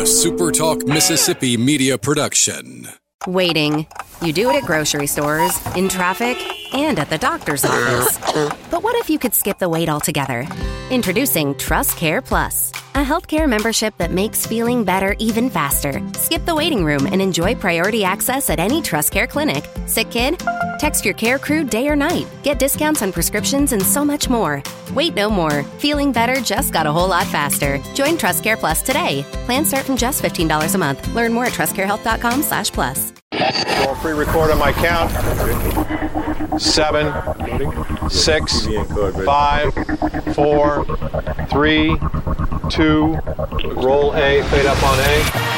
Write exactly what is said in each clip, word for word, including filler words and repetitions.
a SuperTalk Mississippi media production. Waiting. You do it at grocery stores, in traffic, and at the doctor's office. But what if you could skip the wait altogether? Introducing Trust Care Plus, a healthcare membership that makes feeling better even faster. Skip the waiting room and enjoy priority access at any Trust Care clinic. Sick kid? Text your care crew day or night. Get discounts on prescriptions and so much more. Wait no more. Feeling better just got a whole lot faster. Join Trust Care Plus today. Plans start from just fifteen dollars a month. Learn more at trustcarehealth.com slash plus. We'll pre-record on my count. Seven, six, five, four, three, two, roll A, fade up on A.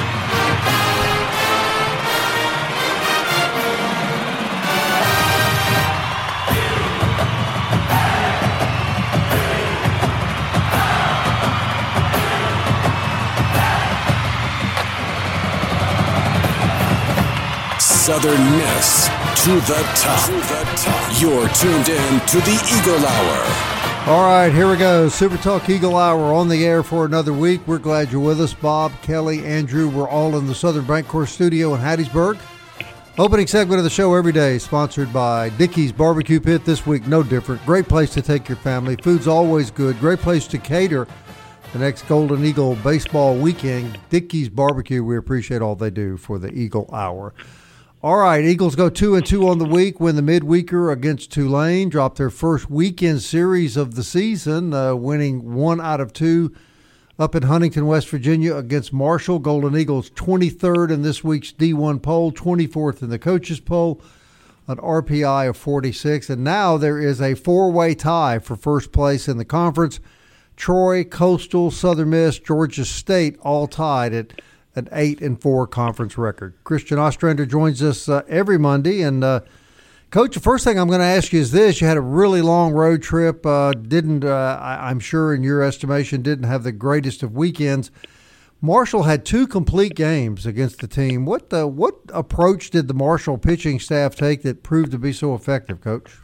Southern Miss to the top. To the top. You're tuned in to the Eagle Hour. All right, here we go. Super Talk Eagle Hour on the air for another week. We're glad you're with us. Bob, Kelly, Andrew, we're all in the Southern Bancorp studio in Hattiesburg. Opening segment of the show every day, sponsored by Dickey's Barbecue Pit. This week, no different. Great place to take your family. Food's always good. Great place to cater the next Golden Eagle baseball weekend. Dickey's Barbecue, we appreciate all they do for the Eagle Hour. All right, Eagles go two and two on the week, win the midweeker against Tulane, drop their first weekend series of the season, uh, winning one out of two up in Huntington, West Virginia against Marshall. Golden Eagles twenty-third in this week's D one poll, twenty-fourth in the coaches poll, an R P I of forty-six. And now there is a four-way tie for first place in the conference. Troy, Coastal, Southern Miss, Georgia State all tied at an eight and four conference record. Christian Ostrander joins us uh, every Monday. And, uh, Coach, the first thing I'm going to ask you is this. You had a really long road trip. Uh, didn't, uh, I, I'm sure in your estimation, didn't have the greatest of weekends. Marshall had two complete games against the team. What the, what approach did the Marshall pitching staff take that proved to be so effective, Coach?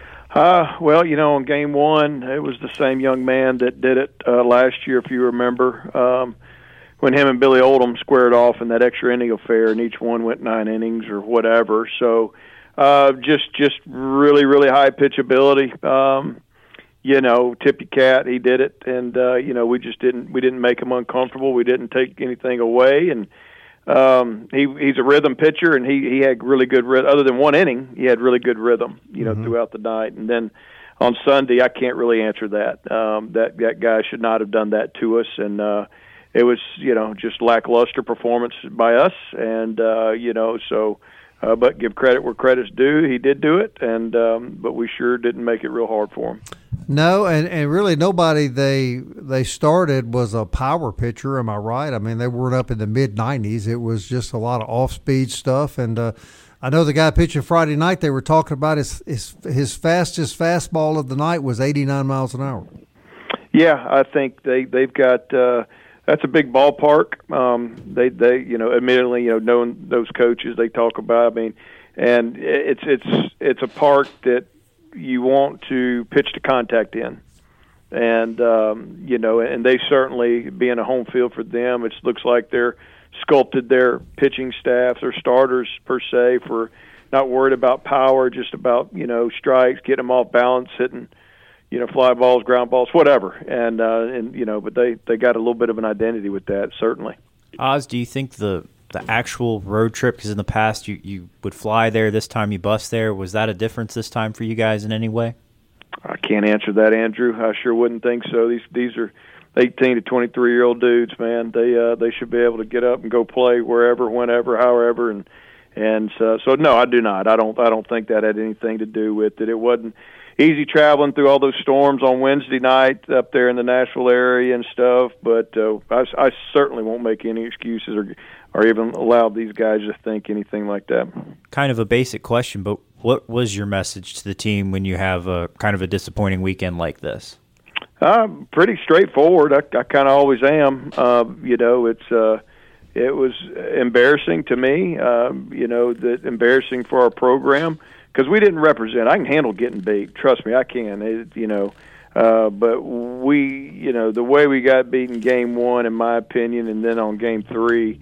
Uh, well, you know, in game one, it was the same young man that did it uh, last year, if you remember. Um, when him and Billy Oldham squared off in that extra inning affair, and each one went nine innings or whatever. So uh, just just really, really high pitchability. Um, you know, Tippy Cat, he did it, and uh, you know, we just didn't we didn't make him uncomfortable. We didn't take anything away, and um, he he's a rhythm pitcher, and he he had really good rhythm. Other than one inning, he had really good rhythm, you know, mm-hmm. throughout the night. And then on Sunday, I can't really answer that. Um, that that guy should not have done that to us, and. Uh, It was, you know, just lackluster performance by us, and uh, you know, so. Uh, but give credit where credit's due. He did do it, and um, but we sure didn't make it real hard for him. No, and, and really nobody they they started was a power pitcher. Am I right? I mean, they weren't up in the mid nineties. It was just a lot of off speed stuff, and uh, I know the guy pitching Friday night. They were talking about his his his fastest fastball of the night was eighty-nine miles an hour. Yeah, I think they they've got. Uh, That's a big ballpark. Um, they, they, you know, admittedly, you know, knowing those coaches, they talk about. I mean, and it's it's it's a park that you want to pitch to contact in, and um, you know, and they certainly being a home field for them. It looks like they're sculpted their pitching staff, their starters per se, for not worried about power, just about you know strikes, getting them off balance, hitting. You know, fly balls, ground balls, whatever, and uh, and you know, but they, they got a little bit of an identity with that, certainly. Oz, do you think the the actual road trip, because in the past you, you would fly there, this time you bus there, was that a difference this time for you guys in any way? I can't answer that, Andrew. I sure wouldn't think so. These these are eighteen to twenty-three year old dudes, man. They uh, they should be able to get up and go play wherever, whenever, however, and and so, so no, I do not. I don't I don't think that had anything to do with it. It wasn't. Easy traveling through all those storms on Wednesday night up there in the Nashville area and stuff, but uh, I, I certainly won't make any excuses or or even allow these guys to think anything like that. Kind of a basic question, but what was your message to the team when you have a kind of a disappointing weekend like this? Uh, pretty straightforward. I, I kind of always am. Uh, you know, it's uh, it was embarrassing to me. Uh, you know, that embarrassing for our program. Because we didn't represent. I can handle getting beat. Trust me, I can. It, you know, Uh, but we, you know, the way we got beaten game one, in my opinion, and then on game three,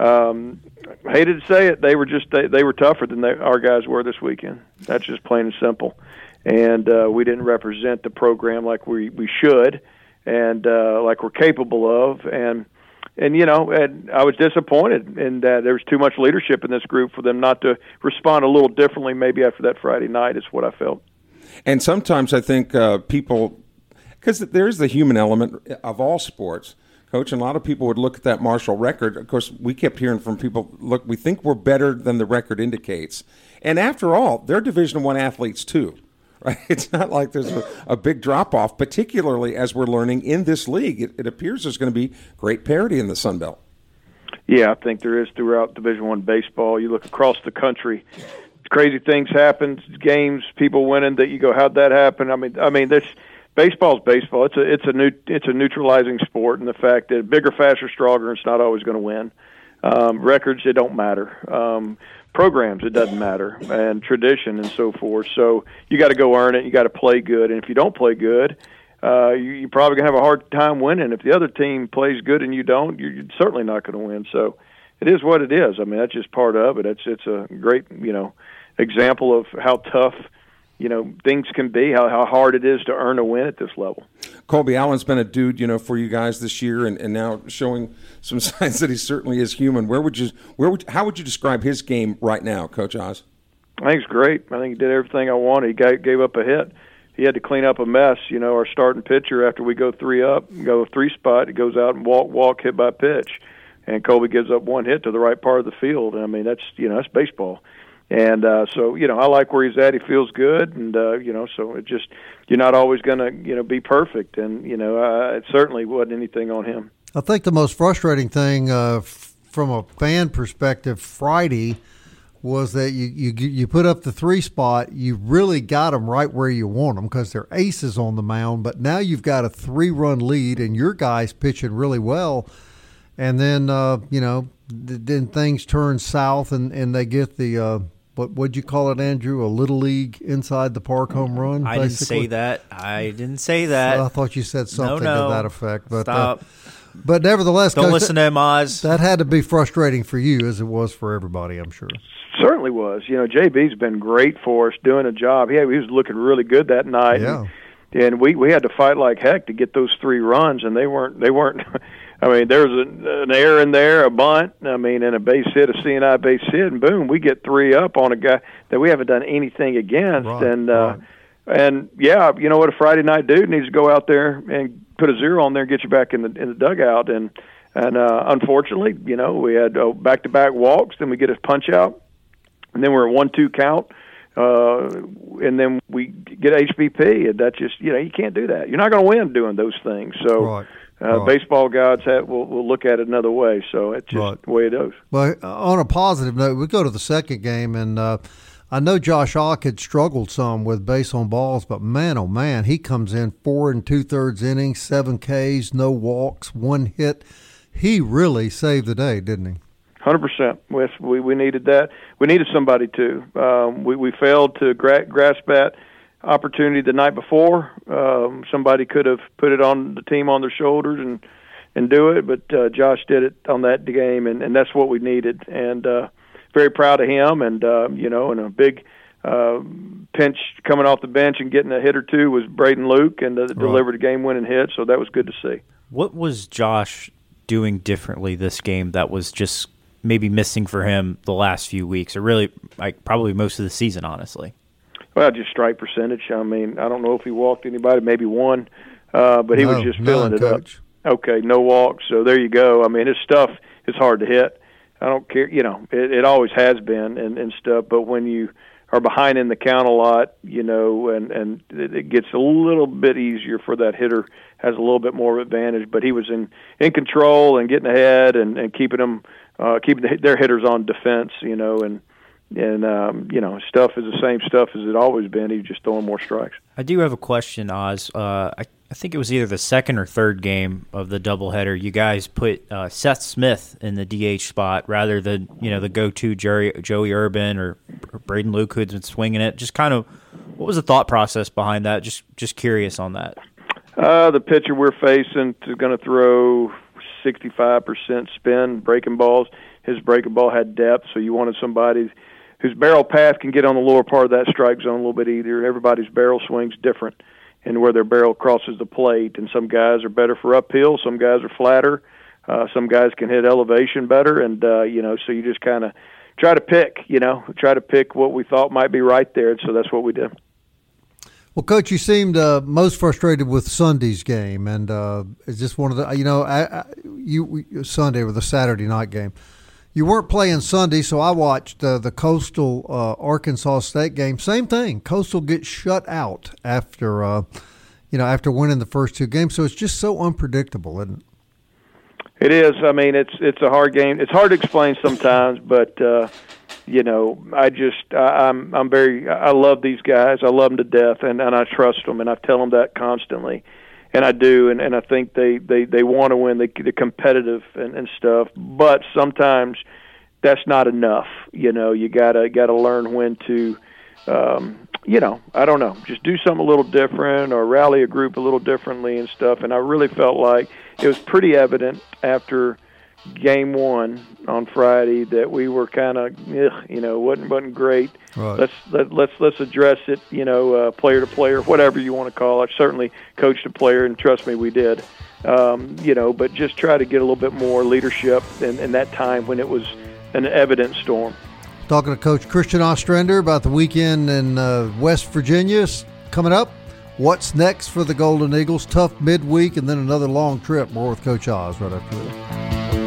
um, I hated to say it, they were just they, they were tougher than they, our guys were this weekend. That's just plain and simple. And uh, we didn't represent the program like we we should, and uh, like we're capable of. And and you know, and I was disappointed in that there was too much leadership in this group for them not to respond a little differently. Maybe after that Friday night is what I felt. And sometimes I think uh, people, because there's the human element of all sports, Coach, and a lot of people would look at that Marshall record. Of course, we kept hearing from people, look, we think we're better than the record indicates. And after all, they're Division I athletes too, right? It's not like there's a, a big drop-off, particularly as we're learning in this league. It, it appears there's going to be great parity in the Sun Belt. Yeah, I think there is throughout Division I baseball. You look across the country, crazy things happen, games, people winning that you go, how'd that happen? I mean, I mean, this baseball's baseball. It's a it's a new it's a neutralizing sport, and the fact that bigger, faster, stronger, it's not always going to win. Um, records, it don't matter. Um, programs, it doesn't matter, and tradition and so forth. So you got to go earn it. You got to play good, and if you don't play good, uh, you, you're probably going to have a hard time winning. If the other team plays good and you don't, you're, you're certainly not going to win. So it is what it is. I mean, that's just part of it. It's it's a great, you know, example of how tough, you know, things can be, how, how hard it is to earn a win at this level. Colby Allen's been a dude, you know, for you guys this year, and, and now showing some signs that he certainly is human. Where would you, where would, how would you describe his game right now, Coach Oz? I think it's great. I think he did everything I wanted. He gave, gave up a hit. He had to clean up a mess. You know, our starting pitcher, after we go three up, go three spot, he goes out and walk, walk, hit by pitch. And Colby gives up one hit to the right part of the field. I mean, that's, you know, that's baseball. And uh, so, you know, I like where he's at. He feels good, and uh, you know, so it just you're not always going to, you know, be perfect, and you know, uh, it certainly wasn't anything on him. I think the most frustrating thing uh, f- from a fan perspective Friday was that you, you you put up the three spot, you really got them right where you want them because they're aces on the mound, but now you've got a three run lead, and your guys pitching really well, and then uh, you know, th- then things turn south, and, and they get the. Uh, What would you call it, Andrew? A little league inside the park home run? I basically? didn't say that. I didn't say that. Well, I thought you said something no, no. to that effect. But, Stop. Uh, but nevertheless, don't Coach, listen to him, Oz. That had to be frustrating for you, as it was for everybody, I'm sure. Certainly was. You know, J B's been great for us doing a job. He, he was looking really good that night. Yeah. And, and we we had to fight like heck to get those three runs, and they weren't they weren't. I mean, there was an, an error in there, a bunt, I mean, and a base hit, a C N I base hit, and boom, we get three up on a guy that we haven't done anything against. Right, and, uh, right. and yeah, you know what, a Friday night dude needs to go out there and put a zero on there and get you back in the in the dugout. And, and uh, unfortunately, you know, we had uh, back-to-back walks, then we get a punch-out, and then we're a one two count. Uh, and then we get H B P, and that's just, you know, you can't do that. You're not going to win doing those things. So, Right. Uh, right. baseball gods have, will will look at it another way, so it's just Right. the way it is. Well, on a positive note, we go to the second game, and uh, I know Josh Ock had struggled some with base on balls, but man, oh man, he comes in four and two-thirds innings, seven Ks, no walks, one hit. He really saved the day, didn't he? one hundred percent. We, we needed that. We needed somebody too. Um, we, we failed to gra- grasp that opportunity the night before. Um, somebody could have put it on the team on their shoulders and, and do it, but uh, Josh did it on that game, and, and that's what we needed. And uh, very proud of him. And, uh, you know, and a big uh, pinch coming off the bench and getting a hit or two was Braden Luke, and uh, right. delivered a game-winning hit, so that was good to see. What was Josh doing differently this game that was just maybe missing for him the last few weeks, or really like probably most of the season, honestly? Well, just strike percentage. I mean, I don't know if he walked anybody, maybe one, uh, but he no, was just none, filling it Coach. up. Okay, no walks, so there you go. I mean, his stuff is hard to hit. I don't care, you know, it, it always has been and, and stuff, but when you are behind in the count a lot, you know, and, and it, it gets a little bit easier for that hitter, has a little bit more advantage, but he was in, in control and getting ahead and, and keeping them, uh, keeping the, their hitters on defense, you know, and, And, um, you know, stuff is the same stuff as it always been. He's just throwing more strikes. I do have a question, Oz. Uh, I, I think it was either the second or third game of the doubleheader. You guys put uh, Seth Smith in the D H spot rather than, you know, the go-to Jerry, Joey Urban or, or Braden Luke who's been swinging it. Just kind of, what was the thought process behind that? Just just curious on that. Uh, the pitcher we're facing is going to throw sixty-five percent spin breaking balls. His breaking ball had depth, so you wanted somebody whose barrel path can get on the lower part of that strike zone a little bit easier. Everybody's barrel swing's different and where their barrel crosses the plate, and some guys are better for uphill, some guys are flatter, uh, some guys can hit elevation better, and, uh, you know, so you just kind of try to pick, you know, try to pick what we thought might be right there, and so that's what we did. Well, Coach, you seemed uh, most frustrated with Sunday's game, and uh, it's just one of the, you know, I, I, you Sunday or the Saturday night game. You weren't playing Sunday, so I watched uh, the Coastal uh, Arkansas State game. Same thing. Coastal gets shut out after, uh, you know, after winning the first two games. So it's just so unpredictable, isn't it? It is. I mean, it's it's a hard game. It's hard to explain sometimes, but uh, you know, I just I, I'm I'm very I love these guys. I love them to death, and, and I trust them, and I tell them that constantly. And I do, and, and I think they, they, they want to win. They, they're competitive and, and stuff, but sometimes that's not enough. You know, you gotta gotta learn when to, um, you know, I don't know, just do something a little different or rally a group a little differently and stuff. And I really felt like it was pretty evident after game one on Friday that we were kind of, you know, wasn't wasn't great. Right. Let's let, let's let's address it, you know, uh, player to player, whatever you want to call it. Certainly, coach to player, and trust me, we did. Um, you know, but just try to get a little bit more leadership in, in that time when it was an evident storm. Talking to Coach Christian Ostrander about the weekend in uh, West Virginia coming up. What's next for the Golden Eagles? Tough midweek and then another long trip. More with Coach Oz right after this.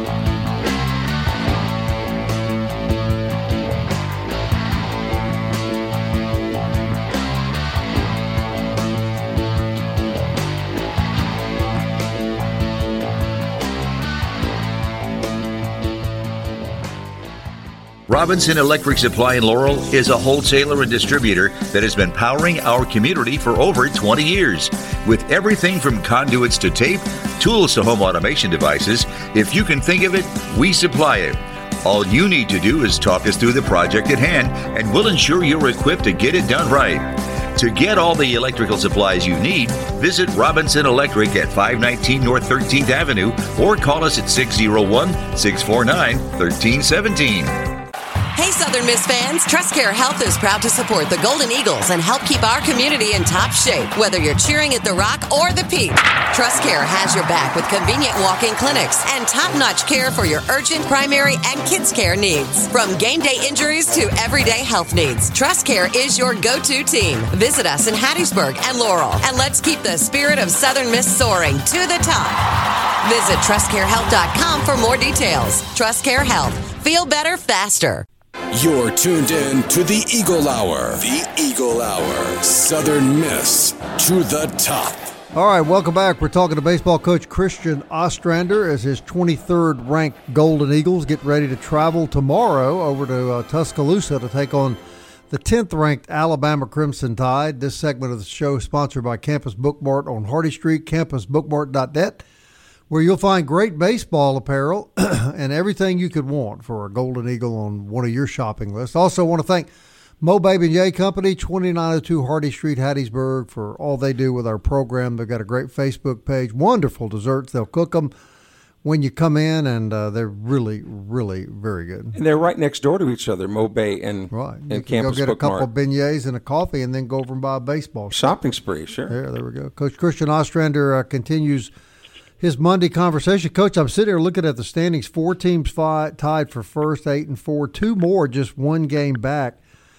Robinson Electric Supply in Laurel is a wholesaler and distributor that has been powering our community for over twenty years. With everything from conduits to tape, tools to home automation devices, if you can think of it, we supply it. All you need to do is talk us through the project at hand, and we'll ensure you're equipped to get it done right. To get all the electrical supplies you need, visit Robinson Electric at five nineteen North thirteenth Avenue or call us at six oh one, six four nine, one three one seven. Hey, Southern Miss fans, TrustCare Health is proud to support the Golden Eagles and help keep our community in top shape, whether you're cheering at the Rock or the Peak. TrustCare has your back with convenient walk-in clinics and top-notch care for your urgent primary and kids care needs. From game day injuries to everyday health needs, TrustCare is your go-to team. Visit us in Hattiesburg and Laurel, and let's keep the spirit of Southern Miss soaring to the top. Visit trust care health dot com for more details. TrustCare Health. Feel better faster. You're tuned in to the Eagle Hour. The Eagle Hour. Southern Miss to the top. All right, welcome back. We're talking to baseball coach Christian Ostrander as his twenty-third ranked Golden Eagles get ready to travel tomorrow over to uh, Tuscaloosa to take on the tenth ranked Alabama Crimson Tide. This segment of the show is sponsored by Campus Bookmart on Hardy Street, campus bookmart dot net, where you'll find great baseball apparel and everything you could want for a Golden Eagle on one of your shopping lists. Also want to thank Mo Baby and Yay Company, twenty-nine oh two Hardy Street, Hattiesburg, for all they do with our program. They've got a great Facebook page, wonderful desserts. They'll cook them when you come in, and uh, they're really, really very good. And they're right next door to each other, Mo Bay and, right. and you Campus go get Bookmart. a couple of beignets and a coffee and then go over and buy a baseball. Shopping spree, sure. There, there we go. Coach Christian Ostrander uh, continues his Monday conversation. Coach, I'm sitting here looking at the standings. Four teams fight, tied for first, eight and four. Two more just one game back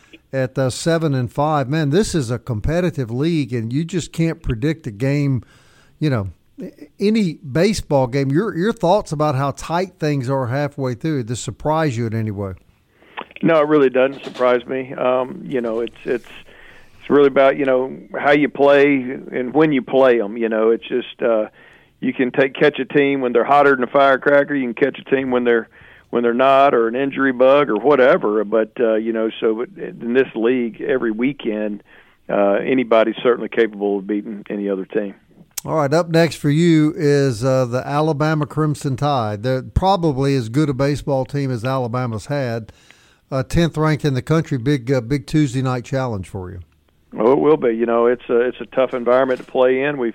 at uh, seven and five. Man, this is a competitive league, and you just can't predict a game, you know, any baseball game. Your your thoughts about how tight things are halfway through, does this surprise you in any way? No, it really doesn't surprise me. Um, you know, it's it's it's really about, you know, how you play and when you play them. You know, it's just uh, you can take catch a team when they're hotter than a firecracker. You can catch a team when they're when they're not, or an injury bug or whatever. But uh, you know, so in this league, every weekend, uh, anybody's certainly capable of beating any other team. All right, up next for you is uh, the Alabama Crimson Tide. They're probably as good a baseball team as Alabama's had. Uh, tenth ranked in the country, big uh, big Tuesday night challenge for you. Oh, it will be. You know, it's a it's a tough environment to play in. We've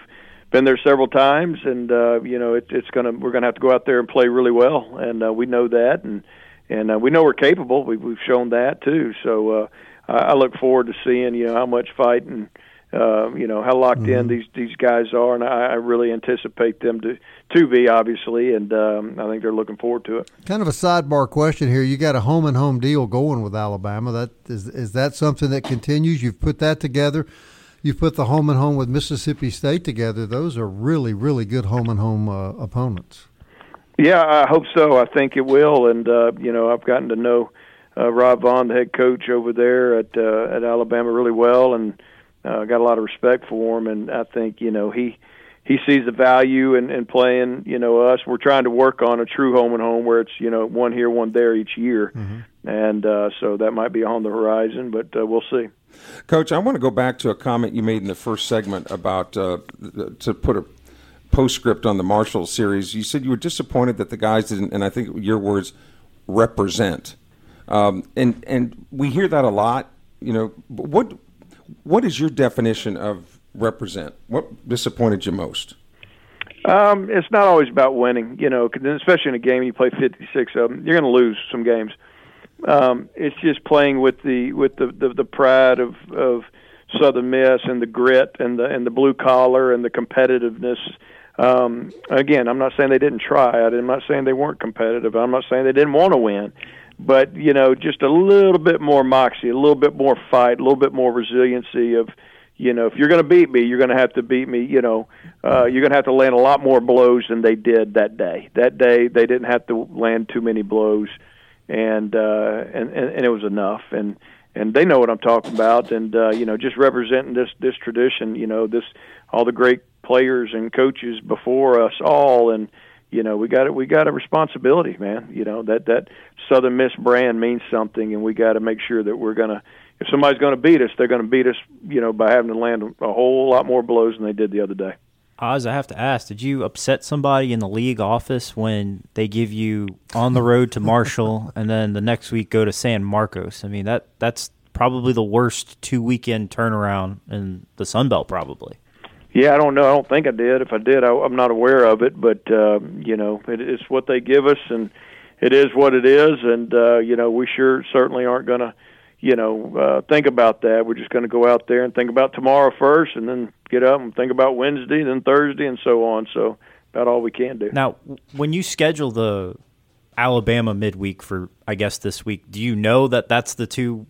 been there several times, and uh, you know it, it's gonna we're gonna have to go out there and play really well, and uh, we know that, and and uh, we know we're capable. We've, we've shown that too. So uh, I, I look forward to seeing you know how much fight and uh, you know how locked mm-hmm. in these these guys are, and I, I really anticipate them to to be obviously, and um, I think they're looking forward to it. Kind of a sidebar question here. You got a home and home deal going with Alabama. That is is that something that continues? You've put that together. You've put the home and home with Mississippi State together. Those are really, really good home and home uh, opponents. Yeah, I hope so. I think it will. And, uh, you know, I've gotten to know uh, Rob Vaughn, the head coach over there at uh, at Alabama, really well, and uh, got a lot of respect for him. And I think, you know, he he sees the value in, in playing, you know, us. We're trying to work on a true home and home where it's, you know, one here, one there each year. Mm-hmm. And uh, so that might be on the horizon, but uh, we'll see. Coach, I want to go back to a comment you made in the first segment about, uh, to put a postscript on the Marshall series. You said you were disappointed that the guys didn't, and I think your words, represent. Um, and and we hear that a lot. You know, what what is your definition of represent? What disappointed you most? Um, it's not always about winning, you know, especially in a game you play fifty-six of them. You're going to lose some games. Um, it's just playing with the with the, the, the pride of, of Southern Miss and the grit and the and the blue collar and the competitiveness. Um, again, I'm not saying they didn't try. I'm not saying they weren't competitive. I'm not saying they didn't want to win. But, you know, just a little bit more moxie, a little bit more fight, a little bit more resiliency of, you know, if you're going to beat me, you're going to have to beat me, you know, uh, you're going to have to land a lot more blows than they did that day. That day they didn't have to land too many blows. And, uh, and, and, and it was enough. And, and they know what I'm talking about. And, uh, you know, just representing this, this tradition, you know, this, all the great players and coaches before us all. And, you know, we got it, we got a responsibility, man, you know, that, that Southern Miss brand means something, and we got to make sure that we're going to, if somebody's going to beat us, they're going to beat us, you know, by having to land a whole lot more blows than they did the other day. Oz, I have to ask, did you upset somebody in the league office when they give you on the road to Marshall and then the next week go to San Marcos? I mean, that that's probably the worst two-weekend turnaround in the Sun Belt, probably. Yeah, I don't know. I don't think I did. If I did, I, I'm not aware of it. But, uh, you know, it, it's what they give us, and it is what it is. And, uh, you know, we sure certainly aren't going to, you know, uh, think about that. We're just going to go out there and think about tomorrow first, and then get up and think about Wednesday, then Thursday, and so on. So about all we can do. Now, when you schedule the Alabama midweek for, I guess, this week, do you know that that's the two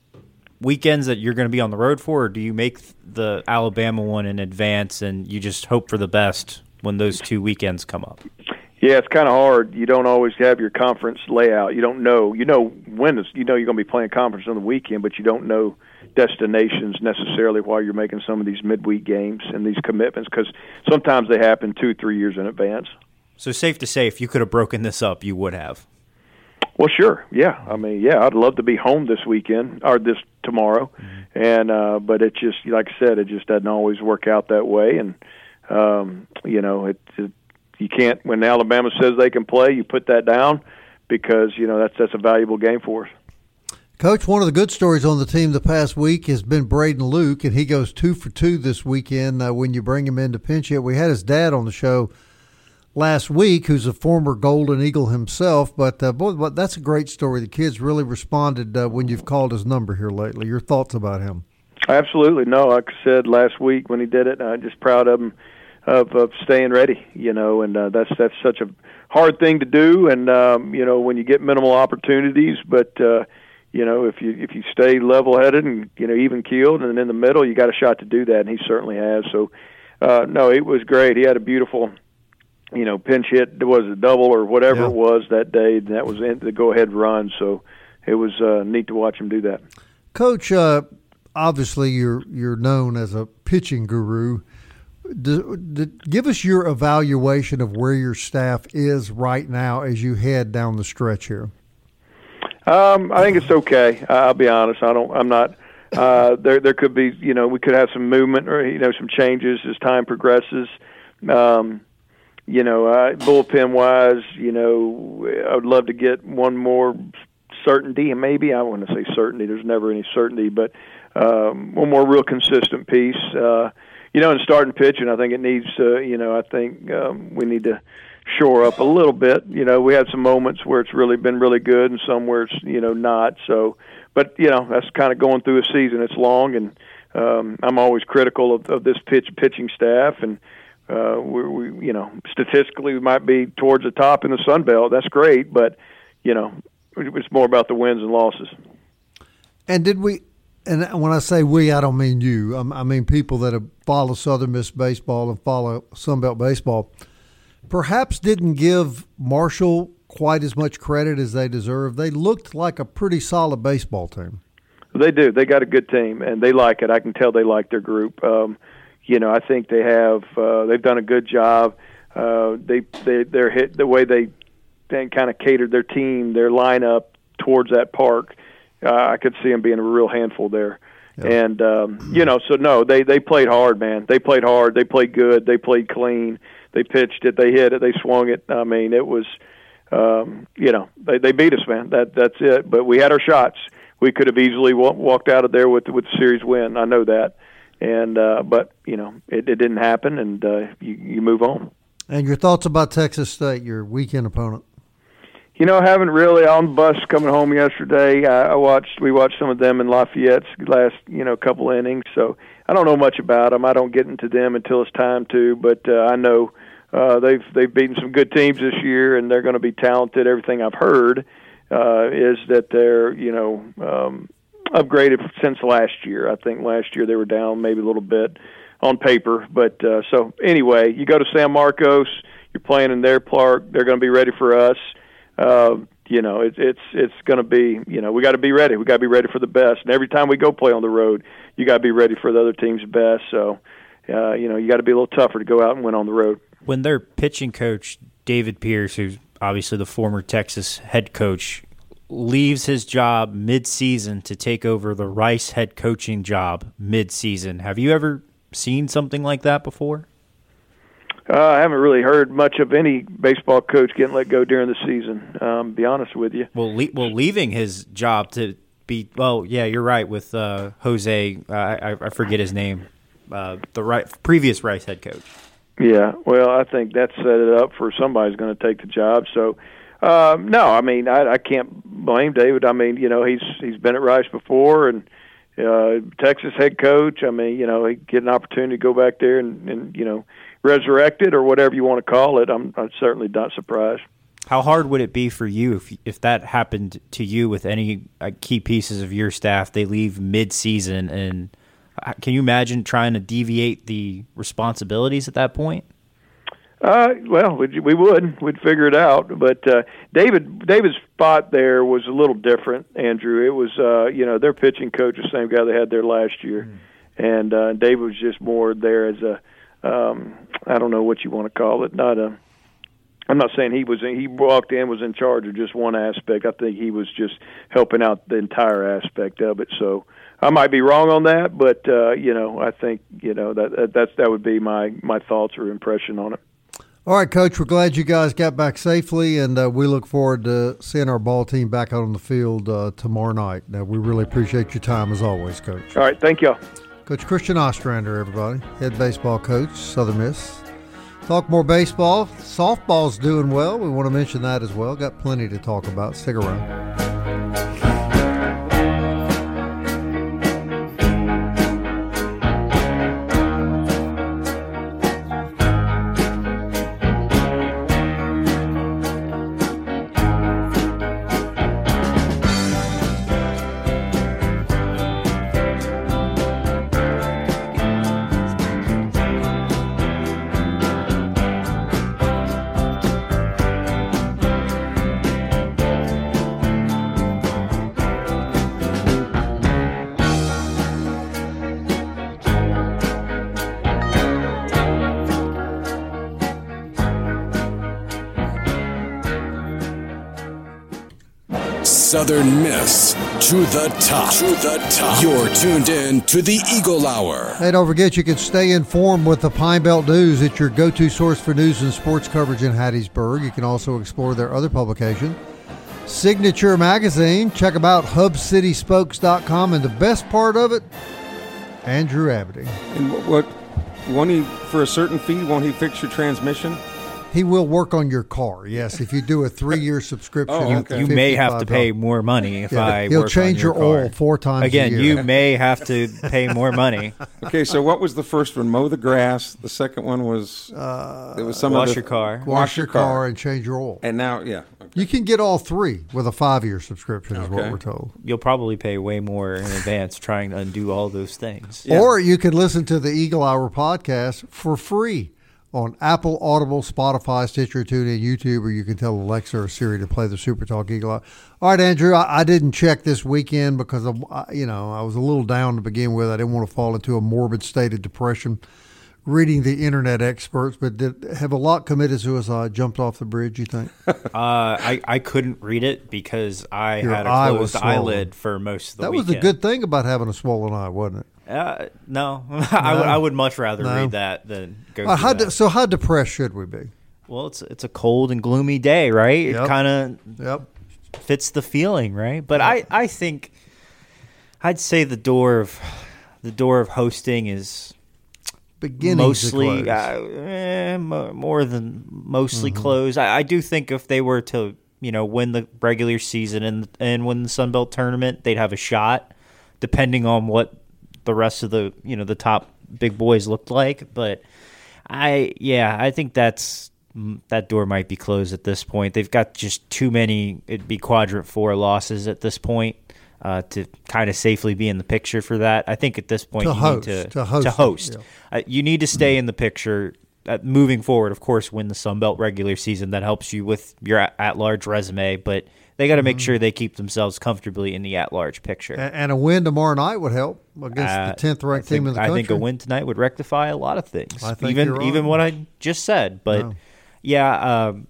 weekends that you're going to be on the road for, or do you make the Alabama one in advance and you just hope for the best when those two weekends come up? Yeah, it's kind of hard. You don't always have your conference layout. You don't know. You know when it's, you know you're going to be playing conference on the weekend, but you don't know destinations necessarily while you're making some of these midweek games and these commitments, because sometimes they happen two, three years in advance. So safe to say, if you could have broken this up, you would have. Well, sure. Yeah. I mean, yeah, I'd love to be home this weekend or this tomorrow. Mm-hmm. And, uh, but it just, like I said, it just doesn't always work out that way. And, um, you know, it, it, you can't, when Alabama says they can play, you put that down because, you know, that's, that's a valuable game for us. Coach, one of the good stories on the team the past week has been Braden Luke, and he goes two for two this weekend uh, when you bring him in to pinch hit. We had his dad on the show last week, who's a former Golden Eagle himself, but uh, boy, that's a great story. The kid's really responded uh, when you've called his number here lately. Your thoughts about him? Absolutely. No, like I said last week when he did it, I'm just proud of him of, of staying ready, you know, and uh, that's that's such a hard thing to do, and, um, you know, when you get minimal opportunities, but, uh, you know, if you if you stay level-headed and, you know, even-keeled and in the middle, you got a shot to do that, and he certainly has. So, uh, no, it was great. He had a beautiful – you know, pinch hit, was a double or whatever yeah. it was that day, and that was the go-ahead run. So it was uh, neat to watch him do that. Coach, uh, obviously you're you're known as a pitching guru. Do, do, give us your evaluation of where your staff is right now as you head down the stretch here. Um, I think it's okay. I'll be honest. I don't. I'm not. Uh, there there could be. You know, we could have some movement or you know some changes as time progresses. Um, You know, uh, bullpen-wise, you know, I would love to get one more certainty, and maybe, I want to say certainty, there's never any certainty, but um, one more real consistent piece. Uh, you know, in starting pitching, I think it needs, uh, you know, I think um, we need to shore up a little bit. You know, we had some moments where it's really been really good and some where it's, you know, not. So, but, you know, that's kind of going through a season. It's long, and um, I'm always critical of, of this pitch pitching staff. And, uh, we, we, you know, statistically we might be towards the top in the Sun Belt. That's great, but, you know, it's more about the wins and losses. And did we, and when I say we, I don't mean you. I mean people that have followed Southern Miss baseball and follow Sun Belt baseball, perhaps didn't give Marshall quite as much credit as they deserve. They looked like a pretty solid baseball team. They do. They got a good team, and they like it. I can tell they like their group. Um, you know, I think they have. Uh, they've done a good job. Uh, they they they're hit the way they, they kind of catered their team, their lineup towards that park. Uh, I could see them being a real handful there. Yeah. And um, you know, so no, they they played hard, man. They played hard. They played good. They played clean. They pitched it. They hit it. They swung it. I mean, it was. Um, you know, they, they beat us, man. That that's it. But we had our shots. We could have easily w- walked out of there with with the series win. I know that, and uh, but you know, it, it didn't happen, and uh, you, you move on. And your thoughts about Texas State, your weekend opponent? You know, I haven't really on the bus coming home yesterday. I, I watched. We watched some of them in Lafayette's last, you know, couple innings. So I don't know much about them. I don't get into them until it's time to. But uh, I know. Uh, they've they've beaten some good teams this year, and they're going to be talented. Everything I've heard uh, is that they're you know um, upgraded since last year. I think last year they were down maybe a little bit on paper, but uh, so anyway, you go to San Marcos. You're playing in their park. They're going to be ready for us. Uh, you know, it, it's it's going to be you know we got to be ready. We got to be ready for the best. And every time we go play on the road, you got to be ready for the other team's best. So uh, you know you got to be a little tougher to go out and win on the road. When their pitching coach, David Pierce, who's obviously the former Texas head coach, leaves his job mid-season to take over the Rice head coaching job mid-season, have you ever seen something like that before? Uh, I haven't really heard much of any baseball coach getting let go during the season, um, to be honest with you. Well, le- well, leaving his job to be – well, yeah, you're right, with uh, Jose uh, – I, I forget his name, uh, the right, previous Rice head coach. Yeah, well, I think that set it up for somebody's going to take the job. So, um, no, I mean, I, I can't blame David. I mean, you know, he's he's been at Rice before, and uh, Texas head coach. I mean, you know, he get an opportunity to go back there and, and you know, resurrect it or whatever you want to call it. I'm, I'm certainly not surprised. How hard would it be for you if if that happened to you with any uh, key pieces of your staff? They leave mid-season, and can you imagine trying to deviate the responsibilities at that point? Uh, well, we, we would. We'd figure it out. But uh, David, David's spot there was a little different, Andrew. It was, uh, you know, their pitching coach, the same guy they had there last year. Mm. And uh, David was just more there as a, um, I don't know what you want to call it, not a, I'm not saying he was, he walked in, was in charge of just one aspect. I think he was just helping out the entire aspect of it. So, I might be wrong on that, but uh, you know, I think you know that that's that would be my, my thoughts or impression on it. All right, Coach. We're glad you guys got back safely, and uh, we look forward to seeing our ball team back out on the field uh, tomorrow night. Now, we really appreciate your time as always, Coach. All right, thank you. Coach Christian Ostrander, everybody, head baseball coach, Southern Miss. Talk more baseball. Softball's doing well. We want to mention that as well. Got plenty to talk about. Stick around. Southern Miss to the top. To the top. You're tuned in to the Eagle Hour. Hey, don't forget you can stay informed with the Pine Belt News. It's your go-to source for news and sports coverage in Hattiesburg. You can also explore their other publication, Signature Magazine. Check them out, hub city spokes dot com. And the best part of it, Andrew Abity. And what won't he, for a certain fee, won't he fix your transmission? He will work on your car, yes. If you do a three-year subscription, Oh, You, okay. you may have to pay more money if Yeah, I he'll work change on your, your oil car. four times a Again, year. you may have to pay more money. Okay, so what was the first one? Mow the grass. The second one was uh, it was some Wash of the, your car. wash your car and change your oil. And now, yeah, okay. You can get all three with a five-year subscription, is what Okay. we're told. You'll probably pay way more in advance trying to undo all those things. Yeah. Or you can listen to the Eagle Hour podcast for free on Apple, Audible, Spotify, Stitcher, TuneIn, YouTube, or you can tell Alexa or Siri to play the Super Talk Eagle Hour. All right, Andrew, I, I didn't check this weekend because, of, I- you know, I was a little down to begin with. I didn't want to fall into a morbid state of depression reading the internet experts, but did have a lot committed suicide jumped off the bridge, you think? Uh, I, I couldn't read it because I Your had a eye was closed swollen. eyelid for most of the That weekend. was the good thing about having a swollen eye, wasn't it? Uh, no, I, would, I would much rather No. read that than go Uh, through how that. de- so how depressed should we be? Well, it's it's a cold and gloomy day, right? Yep. It kind of Yep. fits the feeling, right? But I, I think I'd say the door of the door of hosting is Beginning mostly to close. uh, eh, mo- more than mostly Mm-hmm. closed. I, I do think if they were to you know win the regular season and and win the Sun Belt tournament, they'd have a shot, depending on what the rest of the you know the top big boys looked like. But I yeah, I think that's that door might be closed at this point. They've got just too many. It'd be quadrant four losses at this point. Uh, to kind of safely be in the picture for that. I think at this point To you host, need to, to host it, host. yeah. Uh, you need to stay in the picture. Uh, moving forward, of course, win the Sun Belt regular season. That helps you with your at- at-large resume, but they got to make sure they keep themselves comfortably in the at-large picture. A- And a win tomorrow night would help against Uh, the tenth ranked I think, team in the I country. think a win tonight would rectify a lot of things, I think even you're right. even what I just said. But No. yeah, um,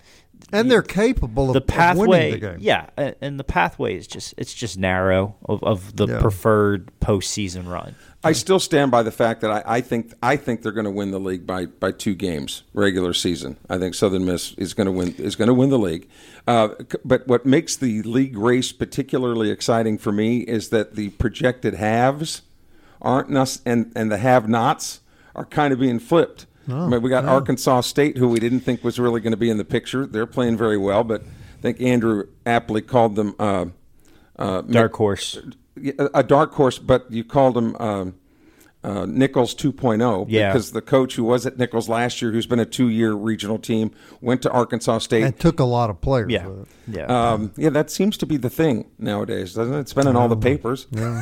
And they're capable of, the of pathway, winning the game. yeah, and, and the pathway is just it's just narrow of, of the Yeah. preferred postseason run. I still stand by the fact that I, I think I think they're going to win the league by, by two games regular season. I think Southern Miss is going to win is going to win the league. Uh, c- but what makes the league race particularly exciting for me is that the projected haves aren't us and and the have-nots are kind of being flipped. I mean, we got Arkansas State, who we didn't think was really going to be in the picture. They're playing very well, but I think Andrew aptly called them uh, uh, Dark horse. a a dark horse, but you called him um, uh, Nichols two point oh Yeah. because the coach who was at Nichols last year, who's been a two-year regional team, went to Arkansas State. And took a lot of players Yeah, with it. yeah. Um, yeah, that seems to be the thing nowadays, doesn't it? It's been in all the papers.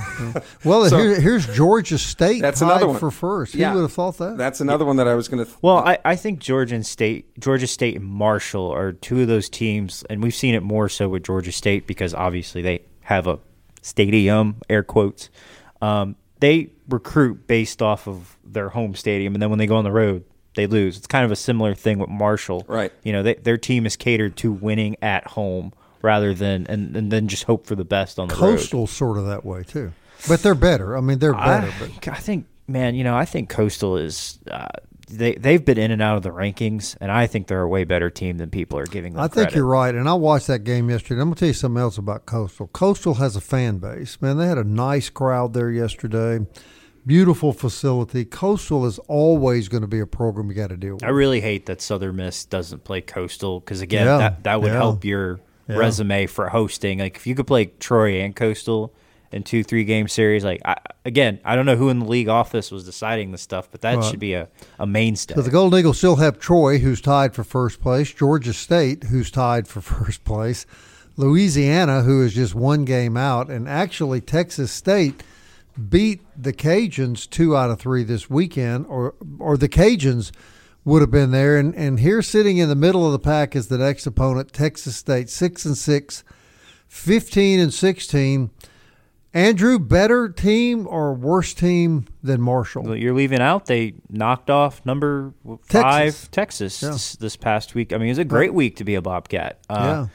Well, So- here, here's Georgia State That's tied another one for first. Yeah. Who would have thought that? That's another one that I was going to. Th- Well, I, I think Georgia State, Georgia State and Marshall are two of those teams, and we've seen it more so with Georgia State because obviously they have a stadium, air quotes. Um, they recruit based off of their home stadium, and then when they go on the road, they lose. It's kind of a similar thing with Marshall. Right. You know, they, their team is catered to winning at home rather than and, and then just hope for the best on the road. Coastal's sort of that way too, but they're better. I mean, they're better. I, but I think, man, you know, I think Coastal is uh, they they've been in and out of the rankings, and I think they're a way better team than people are giving them. I think credit. you're right. And I watched that game yesterday. I'm gonna tell you something else about Coastal. Coastal has a fan base. Man, they had a nice crowd there yesterday. Beautiful facility. Coastal is always going to be a program you got to deal with. I really hate that Southern Miss doesn't play Coastal because again, Yeah, that that would yeah. help your Yeah. resume for hosting. Like if you could play Troy and Coastal in two three game series, like I, again, I don't know who in the league office was deciding this stuff, but that Right. should be a, a mainstay. So the Golden Eagles still have Troy, who's tied for first place, Georgia State, who's tied for first place, Louisiana, who is just one game out, and actually Texas State beat the Cajuns two out of three this weekend, or or the Cajuns would have been there. And, and here sitting in the middle of the pack is the next opponent, Texas State, six and six, fifteen and sixteen. Andrew, better team or worse team than Marshall? Well, you're leaving out. They knocked off number five Texas Yeah. this, this past week. I mean, it was a great week to be a Bobcat. Uh, Yeah.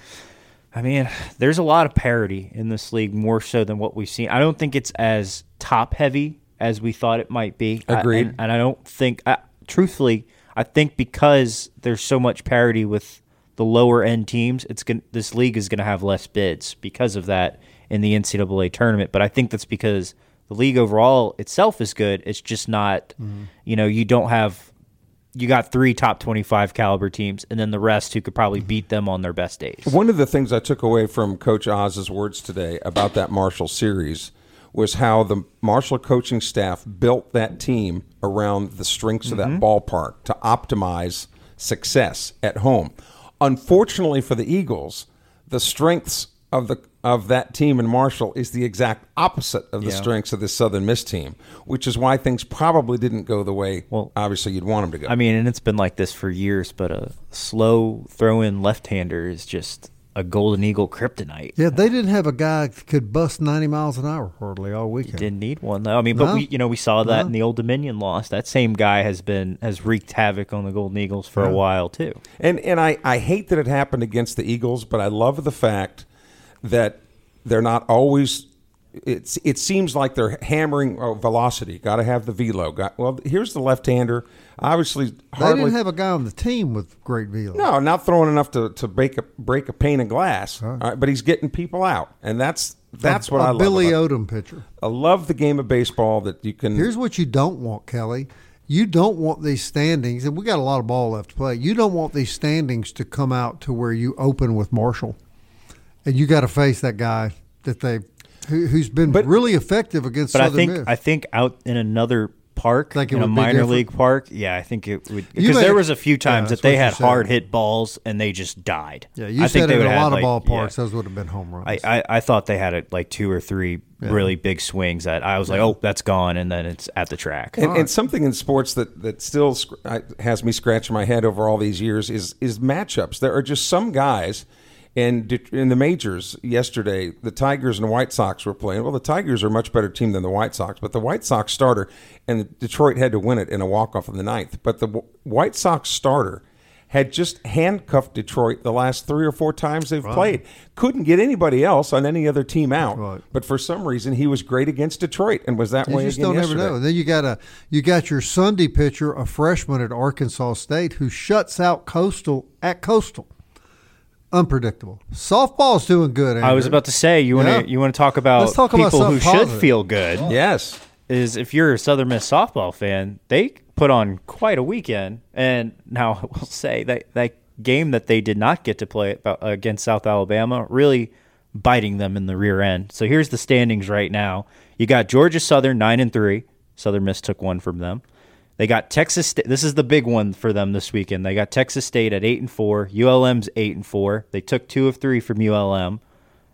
I mean, there's a lot of parity in this league, more so than what we've seen. I don't think it's as top heavy as we thought it might be. Agreed. I, and, and I don't think, I, truthfully, I think because there's so much parity with the lower end teams, it's gonna, this league is going to have less bids because of that in the N C double A tournament. But I think that's because the league overall itself is good. It's just not, mm-hmm. you know, you don't have. You got three top twenty-five caliber teams, and then the rest who could probably beat them on their best days. One of the things I took away from Coach Oz's words today about that Marshall series was how the Marshall coaching staff built that team around the strengths mm-hmm. of that ballpark to optimize success at home. Unfortunately for the Eagles, the strengths of the of that team in Marshall is the exact opposite of the yeah. strengths of this Southern Miss team, which is why things probably didn't go the way, well, obviously, you'd want them to go. I mean, and it's been like this for years, but a slow throw-in left-hander is just a Golden Eagle kryptonite. Yeah, they didn't have a guy that could bust ninety miles an hour hardly all weekend. You didn't need one, though. I mean, but no. we, you know, we saw that no. in the Old Dominion loss. That same guy has been has wreaked havoc on the Golden Eagles for yeah. a while, too. And, and I, I hate that it happened against the Eagles, but I love the fact that they're not always it's it seems like they're hammering oh, velocity. Got to have the velo. Got well here's the left-hander. Obviously hardly, they didn't have a guy on the team with great velo. No, not throwing enough to, to break a break a pane of glass. Huh. All right, but he's getting people out. And that's that's a, what a I love. Billy about. Odom pitcher. I love the game of baseball that you can Here's what you don't want, Kelly. You don't want these standings, and we got a lot of ball left to play. You don't want these standings to come out to where you open with Marshall. And you got to face that guy that they, who, who's been but, really effective against but Southern I think Miss. I think out in another park, think it in a would be minor different? league park, yeah, I think it would. Because there was a few times yeah, that they what had you said. hard hit balls and they just died. Yeah, you I said think they in would a have lot had, of like, ballparks, yeah. those would have been home runs. I, I, I thought they had a, like two or three Yeah. really big swings that I was like, oh, that's gone, and then it's at the track. And, and something in sports that, that still sc- has me scratching my head over all these years is is matchups. There are just some guys, and in the majors yesterday, the Tigers and the White Sox were playing. Well, the Tigers are a much better team than the White Sox, but the White Sox starter, and Detroit had to win it in a walk-off in the ninth, but the White Sox starter had just handcuffed Detroit the last three or four times they've right. played. Couldn't get anybody else on any other team out. Right. But for some reason, he was great against Detroit and was that You way just again don't yesterday. ever know. And then you got a you got your Sunday pitcher, a freshman at Arkansas State, who shuts out Coastal at Coastal. Unpredictable. Softball's doing good, Andrew. I was about to say, you want to Yeah. you want to talk about Let's talk people about who something should positive. feel good. Yes. Is if you're a Southern Miss softball fan, they put on quite a weekend. And now I will say that that game that they did not get to play against South Alabama really biting them in the rear end. So here's the standings right now. You got Georgia Southern nine and three. Southern Miss took one from them. They got Texas State. This is the big one for them this weekend. They got Texas State at eight and four. U L M's eight and four. They took two of three from U L M.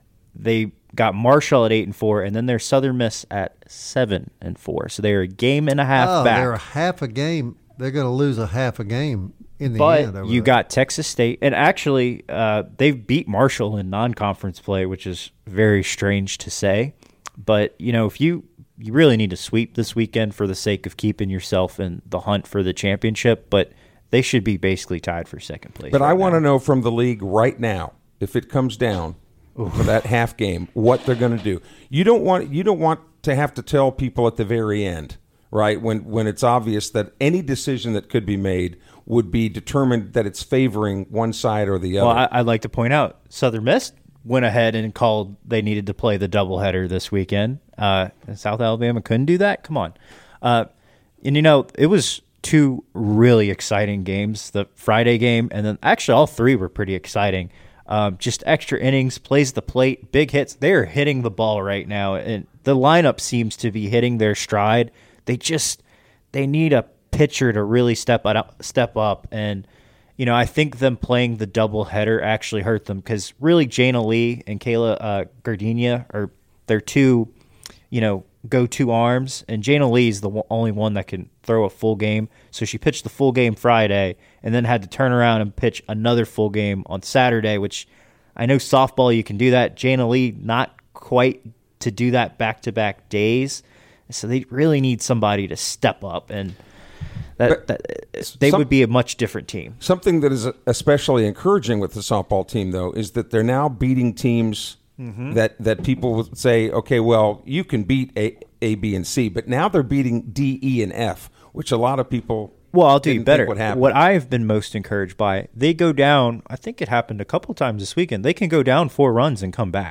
They got Marshall at eight and four, and then there's Southern Miss at seven and four. So they're a game and a half oh, back. they're a half a game. They're going to lose a half a game in the but end. But you there. got Texas State, and actually uh, they've beat Marshall in non-conference play, which is very strange to say. But you know, if you you really need to sweep this weekend for the sake of keeping yourself in the hunt for the championship, but they should be basically tied for second place. But right I want to now. know from the league right now, if it comes down Ooh. for that half game, what they're going to do. You don't want you don't want to have to tell people at the very end, right? When when it's obvious that any decision that could be made would be determined that it's favoring one side or the other. Well, I, I'd like to point out Southern Miss went ahead and called they needed to play the doubleheader this weekend. Uh, and South Alabama couldn't do that? Come on. Uh, and, you know, it was two really exciting games, the Friday game, and then actually all three were pretty exciting. Um, just extra innings, plays the plate, big hits. They're hitting the ball right now, and the lineup seems to be hitting their stride. They just they need a pitcher to really step up, step up, and you know, I think them playing the doubleheader actually hurt them because really Jana Lee and Kayla uh, Gardenia are their two, you know, go-to arms, and Jana Lee's the only one that can throw a full game. So she pitched the full game Friday and then had to turn around and pitch another full game on Saturday, which I know softball you can do that. Jana Lee not quite to do that back-to-back days. So they really need somebody to step up and – That, that they Some, would be a much different team. Something that is especially encouraging with the softball team, though, is that they're now beating teams mm-hmm. that, that people would say, okay, well, you can beat A, A, B, and C, but now they're beating D, E, and F, which a lot of people well, I'll do you better. What, what I've been most encouraged by, they go down, I think it happened a couple times this weekend, they can go down four runs and come back.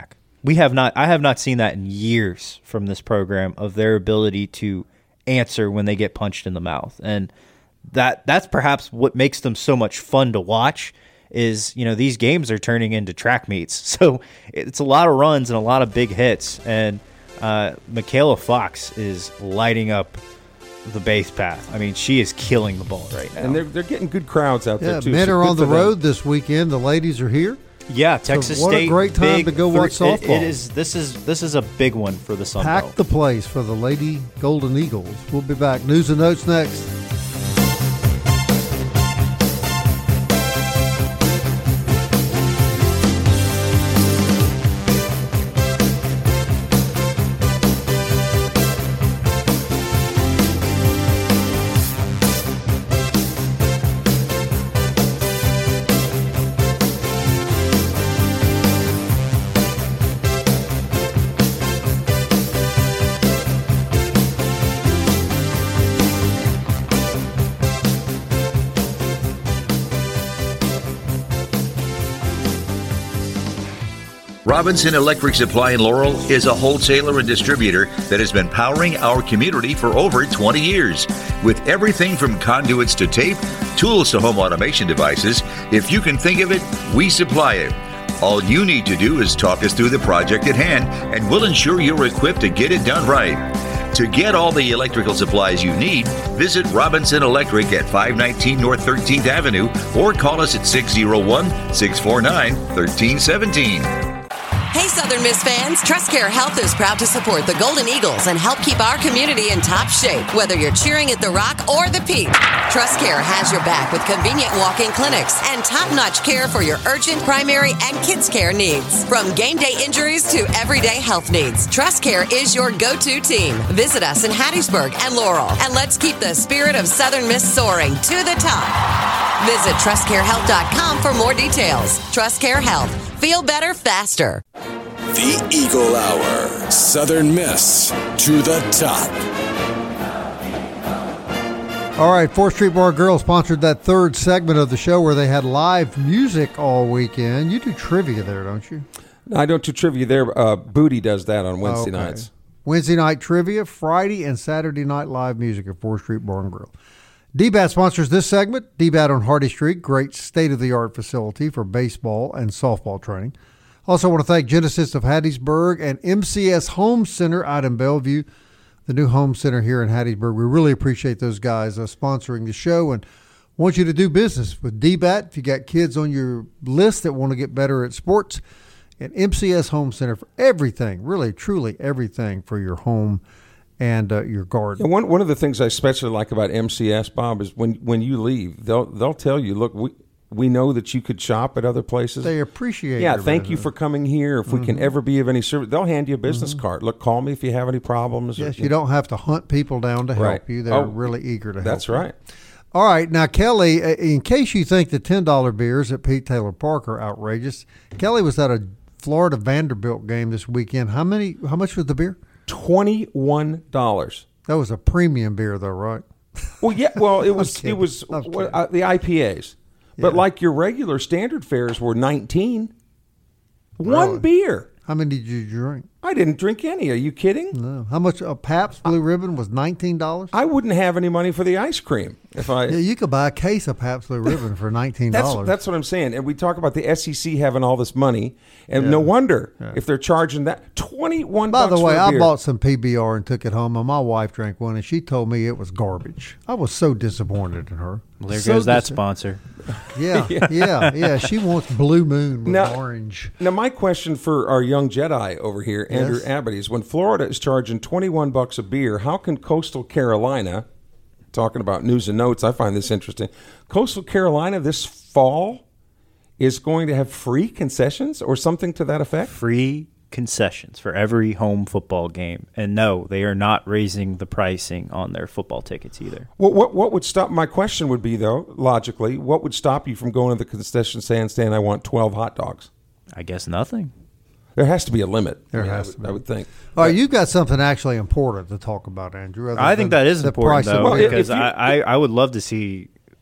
we have not. I have not seen that in years from this program of their ability to answer when they get punched in the mouth, and that that's perhaps what makes them so much fun to watch. Is, you know, these games are turning into track meets, so it's a lot of runs and a lot of big hits, and uh, Michaela Fox is lighting up the base path. I mean, she is killing the ball right now, and they're they're getting good crowds out yeah, there too. Men so are on the for them. road this weekend. The ladies are here. Yeah, Texas so what State. a great time big to go watch three, softball. It, it is. This is this is a big one for the Sun Pack Belt. the place for the Lady Golden Eagles. We'll be back. News and notes next. Robinson Electric Supply in Laurel is a wholesaler and distributor that has been powering our community for over twenty years. With everything from conduits to tape, tools to home automation devices, if you can think of it, we supply it. All you need to do is talk us through the project at hand, and we'll ensure you're equipped to get it done right. To get all the electrical supplies you need, visit Robinson Electric at five nineteen North thirteenth Avenue or call us at six oh one, six four nine, one three one seven. Hey, Southern Miss fans, TrustCare Health is proud to support the Golden Eagles and help keep our community in top shape, whether you're cheering at the Rock or the Peak. TrustCare has your back with convenient walk-in clinics and top-notch care for your urgent, primary, and kids' care needs. From game day injuries to everyday health needs, TrustCare is your go-to team. Visit us in Hattiesburg and Laurel, and let's keep the spirit of Southern Miss soaring to the top. Visit trust care health dot com for more details. TrustCare Health. Feel better faster. The Eagle Hour. Southern Miss to the top. All right, fourth Street Bar Girl sponsored that third segment of the show where they had live music all weekend. You do trivia there, don't you? I don't do trivia there. Uh, Booty does that on Wednesday okay. nights. Wednesday night trivia, Friday and Saturday night live music at fourth Street Bar and Grill. D B A T sponsors this segment. D B A T on Hardy Street, great state-of-the-art facility for baseball and softball training. Also want to thank Genesis of Hattiesburg and M C S Home Center out in Bellevue, the new home center here in Hattiesburg. We really appreciate those guys uh, sponsoring the show and want you to do business with D B A T. If you got kids on your list that want to get better at sports, and M C S Home Center for everything, really, truly everything for your home and uh, your garden. Yeah, one one of the things I especially like about M C S, Bob, is when, when you leave, they'll they'll tell you, look, we we know that you could shop at other places. They appreciate. Yeah, your thank business. you for coming here. If Mm-hmm. we can ever be of any service, they'll hand you a business mm-hmm. card. Look, call me if you have any problems. Yes, or, you don't have to hunt people down to help right. you. They're oh, really eager to help. That's right. All right, now Kelly, in case you think the ten dollar beers at Pete Taylor Park are outrageous, Kelly was at a Florida Vanderbilt game this weekend. How many? How much was the beer? Twenty-one dollars. That was a premium beer, though, right? Well, yeah. Well, it was kidding. it was I'm what, uh, the I P As, but Yeah. like your regular standard fares were nineteen. One Really? beer. How many did you drink? I didn't drink any. Are you kidding? No. How much? A Pabst Blue Ribbon was nineteen dollars. I wouldn't have any money for the ice cream if I. Yeah, you could buy a case of Pabst Blue Ribbon for nineteen That's dollars. that's what I'm saying. And we talk about the S E C having all this money, and Yeah. no wonder Yeah. if they're charging that twenty-one. By the bucks way, for a I beer. bought some P B R and took it home, and my wife drank one, and she told me it was garbage. I was so disappointed in her. Well, there So goes that dis- sponsor. Yeah, yeah, yeah. She wants Blue Moon with Now- orange. Now, my question for our young Jedi over here, Andrew Yes. Abity, is when Florida is charging twenty-one bucks a beer, how can Coastal Carolina, talking about news and notes, I find this interesting, Coastal Carolina this fall is going to have free concessions or something to that effect? Free concessions for every home football game. And no, they are not raising the pricing on their football tickets either. What, what, what would stop, my question would be, though, logically, what would stop you from going to the concession stand saying, I want twelve hot dogs? I guess nothing. There has to be a limit. There I mean, has I would, to be. I would think. All right, you've got something actually important to talk about, Andrew. other I think than that is the important, price of though, Well, beer. if because you- I, I, I would love to see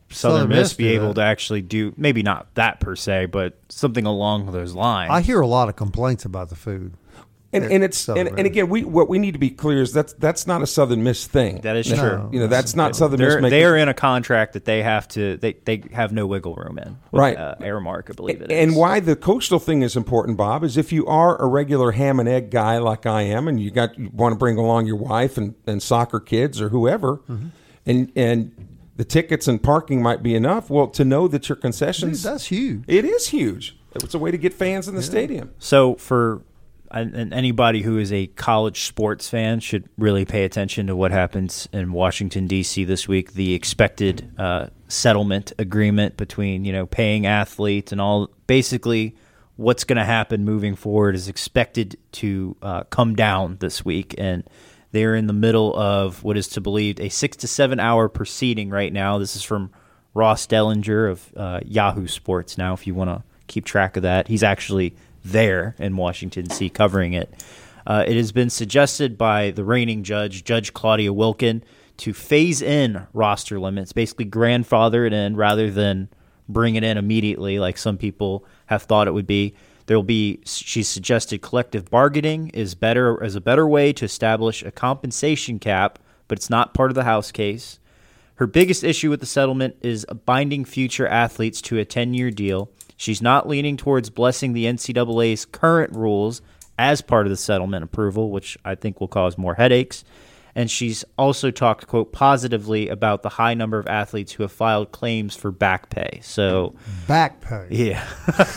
Southern, Southern Miss Miss be do able that. to actually do, maybe not that per se, but something along those lines. I hear a lot of complaints about the food. And, at and it's Southern and, and Miss. again, we what we need to be clear is that's that's not a Southern Miss thing. That is No. true. You know, that's not Southern Miss. They're, making, they're in a contract that they have to, they, they have no wiggle room in. With, Right. Uh, Aramark, I believe it is. And why the coastal thing is important, Bob, is if you are a regular ham and egg guy like I am, and you got you want to bring along your wife and, and soccer kids or whoever, Mm-hmm. and and the tickets and parking might be enough. Well, to know that your concessions, Dude, that's huge. it is huge. It's a way to get fans in the stadium. So for and and anybody who is a college sports fan should really pay attention to what happens in Washington, D C this week. The expected uh, settlement agreement between, you know, paying athletes and all, basically what's going to happen moving forward is expected to uh, come down this week. And they're in the middle of what is to believe a six to seven hour proceeding right now. This is from Ross Dellinger of uh, Yahoo Sports now, if you want to keep track of that. He's actually there in Washington, D C covering it. Uh, it has been suggested by the reigning judge, Judge Claudia Wilkin, to phase in roster limits, basically grandfather it in rather than bring it in immediately like some people have thought it would be. There will be, she's suggested collective bargaining is better as a better way to establish a compensation cap, but it's not part of the House case. Her biggest issue with the settlement is binding future athletes to a ten-year deal. She's not leaning towards blessing the N C double A's current rules as part of the settlement approval, which I think will cause more headaches. And she's also talked, quote, positively about the high number of athletes who have filed claims for back pay. So, Back pay. yeah.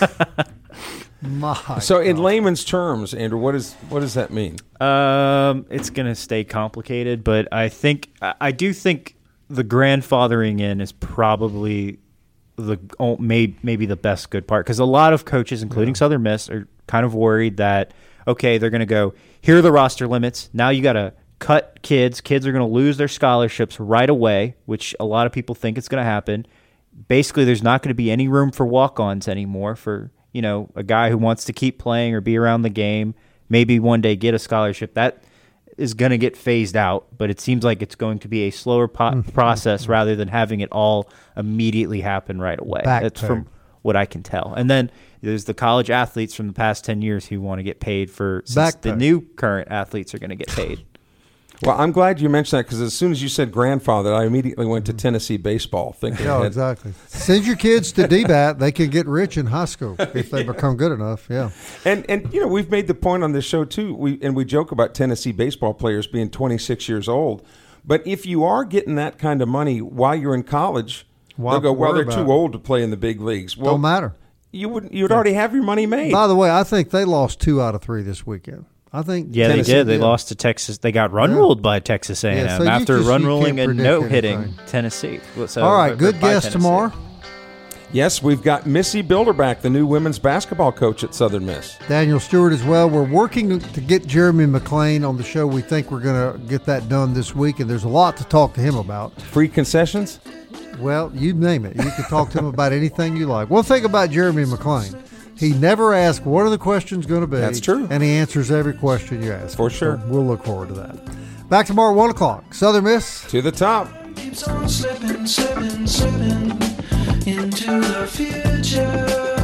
My So, in God. layman's terms, Andrew, what is what does that mean? Um, it's going to stay complicated, but I think I I do think the grandfathering in is probably the oh, may, maybe the best good part, because a lot of coaches, including yeah. Southern Miss, are kind of worried that, okay, they're going to go, here are the roster limits. Now you got to cut kids. Kids are going to lose their scholarships right away, which a lot of people think it's going to happen. Basically, there's not going to be any room for walk-ons anymore for, you know, a guy who wants to keep playing or be around the game, maybe one day get a scholarship. That is going to get phased out, but it seems like it's going to be a slower po- process rather than having it all immediately happen right away. Back That's pay. from what I can tell. And then there's the college athletes from the past ten years who want to get paid for, since Back the pay. new current athletes are going to get paid. Well, I'm glad you mentioned that, because as soon as you said grandfather, I immediately went to Tennessee baseball, thinking Yeah, ahead. exactly. Send your kids to D BAT. They can get rich in high school if they become good enough. Yeah. And and you know, we've made the point on this show too. We and we joke about Tennessee baseball players being twenty-six years old, but if you are getting that kind of money while you're in college, Why they'll go, well, worry they're about too it? old to play in the big leagues. Well, Don't matter. You would you'd already have your money made. By the way, I think they lost two out of three this weekend. I think Yeah, Tennessee they did. They lost to Texas. They got run ruled by Texas A and M Yeah, so you after just- run you ruling can't and predict no hitting anything. Tennessee. So, All right, or- good by guest Tennessee. tomorrow. Yes, we've got Missy Bilderback, the new women's basketball coach at Southern Miss. Daniel Stewart as well. We're working to get Jeremy McClain on the show. We think we're going to get that done this week, and there's a lot to talk to him about. Free concessions? Well, you name it. You can talk to him about anything you like. One thing about Jeremy McClain, he never asks, what are the questions going to be? That's true. And he answers every question you ask. For sure. So we'll look forward to that. Back tomorrow at one o'clock. Southern Miss. To the top. Keeps on slipping, slipping, slipping into the future.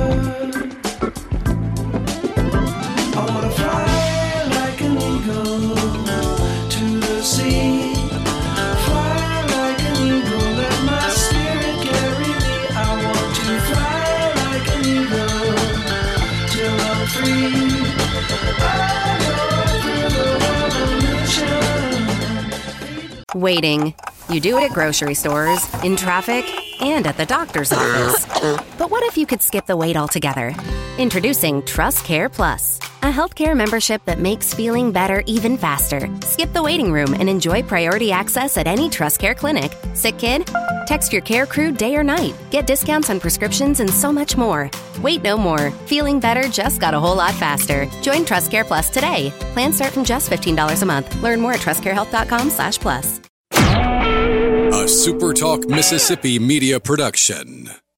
I wanna fly like an eagle to the sea. Fly like an eagle, let my spirit carry me. I want to fly like an eagle till I'm free. I go through the revolution. Waiting. You do it at grocery stores, in traffic, and at the doctor's office. But what if you could skip the wait altogether? Introducing Trust Care Plus, a healthcare membership that makes feeling better even faster. Skip the waiting room and enjoy priority access at any Trust Care clinic. Sick kid? Text your care crew day or night. Get discounts on prescriptions and so much more. Wait no more. Feeling better just got a whole lot faster. Join Trust Care Plus today. Plans start from just fifteen dollars a month. Learn more at trustcarehealth.com slash plus. A SuperTalk Mississippi media production.